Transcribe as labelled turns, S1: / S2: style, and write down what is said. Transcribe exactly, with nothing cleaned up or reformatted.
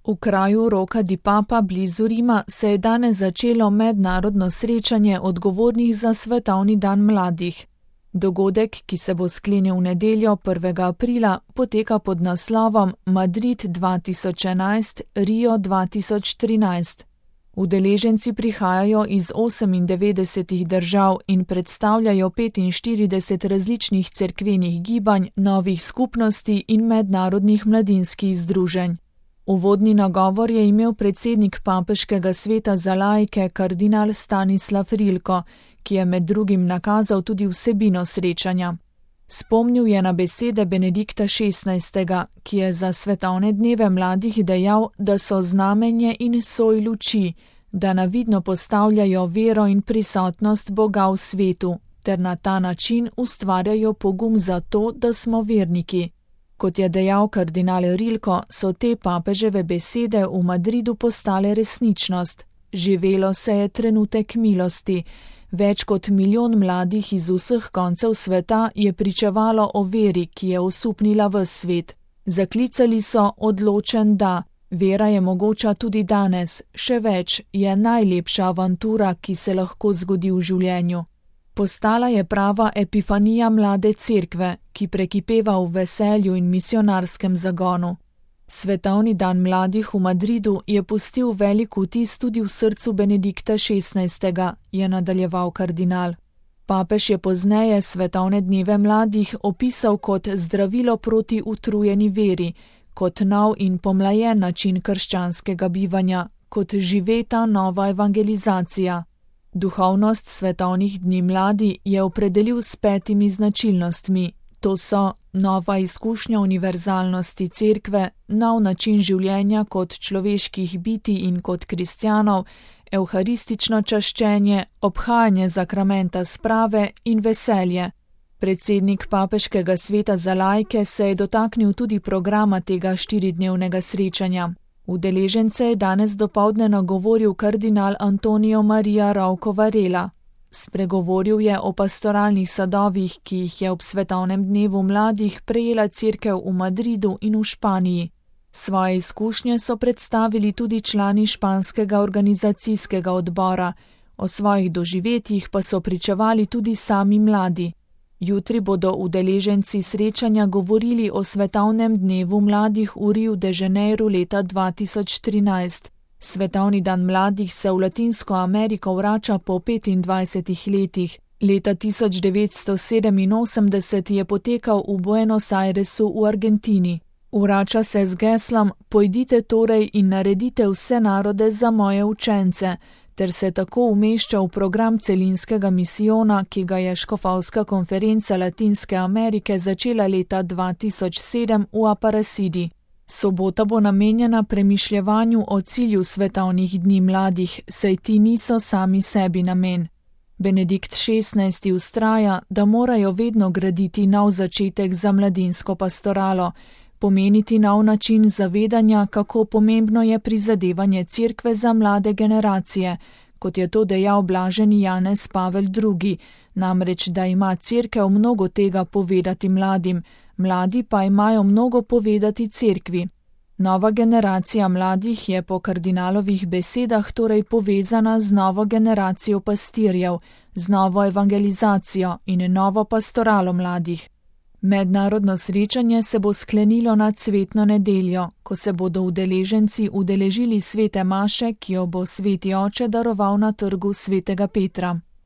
S1: V kraju Rocca di Papa blizu Rima se je danes začelo mednarodno srečanje odgovornih za svetovni dan mladih. Dogodek, ki se bo sklenil v nedeljo prvega aprila, poteka pod naslovom Madrid dva tisoč enajst - Rio dva tisoč trinajst. Udeleženci prihajajo iz osemindevetdesetih držav in predstavljajo petinštirideset različnih cerkvenih gibanj, novih skupnosti in mednarodnih mladinskih združenj. Uvodni nagovor je imel predsednik Papeškega sveta za laike kardinal Stanislav Rilko, ki je med drugim nakazal tudi vsebino srečanja. Spomnil je na besede Benedikta šestnajstega, ki je za svetovne dneve mladih dejal, da so znamenje in soj luči, da navidno postavljajo vero in prisotnost Boga v svetu, ter na ta način ustvarjajo pogum za to, da smo verniki. Kot je dejal kardinal Rilko, so te papeževe besede v Madridu postale resničnost. Živelo se je trenutek milosti. Več kot milijon mladih iz vseh koncev sveta je pričevalo o veri, ki je osupnila ves svet. Zaklicali so odločen da. Vera je mogoča tudi danes, še več, je najlepša avantura, ki se lahko zgodi v življenju. Postala je prava epifanija mlade cerkve, ki prekipeva v veselju in misionarskem zagonu. Svetovni dan mladih v Madridu je pustil velik vtis tudi v srcu Benedikta šestnajstega, je nadaljeval kardinal. Papež je pozneje svetovne dneve mladih opisal kot zdravilo proti utrujeni veri, kot nov in pomlajen način krščanskega bivanja, kot živeta nova evangelizacija. Duhovnost svetovnih dni mladi je opredelil s petimi značilnostmi. To so nova izkušnja univerzalnosti cerkve, nov način življenja kot človeških bitij in kot kristjanov, evharistično čaščenje, obhajanje zakramenta sprave in veselje. Predsednik Papeškega sveta za laike se je dotaknil tudi programa tega štiridnevnega srečanja. Udeležence je danes dopoldne nagovoril kardinal Antonio Maria Rouco Varela. Spregovoril je o pastoralnih sadovih, ki jih je ob svetovnem dnevu mladih prejela cerkev v Madridu in v Španiji. Svoje izkušnje so predstavili tudi člani španskega organizacijskega odbora, o svojih doživetjih pa so pričevali tudi sami mladi. Jutri bodo udeleženci srečanja govorili o svetovnem dnevu mladih v Riu de Janeiro leta dva tisoč trinajst. Svetovni dan mladih se v Latinsko Ameriko vrača po petindvajsetih letih. Leta tisoč devetsto sedeminosemdeset je potekal v Buenos Airesu v Argentini. Vrača se z geslom Pojdite torej in naredite vse narode za moje učence, ter se tako umešča v program celinskega misijona, ki ga je Škofovska konferenca Latinske Amerike začela leta dva tisoč sedem v Aparecidi. Sobota bo namenjena premišljevanju o cilju svetovnih dni mladih, saj ti niso sami sebi namen. Benedikt šestnajsti vztraja, da morajo vedno graditi nov začetek za mladinsko pastoralo, pomeniti nov način zavedanja, kako pomembno je prizadevanje cerkve za mlade generacije, kot je to dejal blaženi Janez Pavel drugi, namreč da ima cerkev mnogo tega povedati mladim, mladi pa imajo mnogo povedati cerkvi. Nova generacija mladih je po kardinalovih besedah torej povezana z novo generacijo pastirjev, z novo evangelizacijo in novo pastoralo mladih. Mednarodno srečanje se bo sklenilo nad cvetno nedeljo, ko se bodo udeleženci udeležili svete maše, ki jo bo sveti oče daroval na trgu svetega Petra.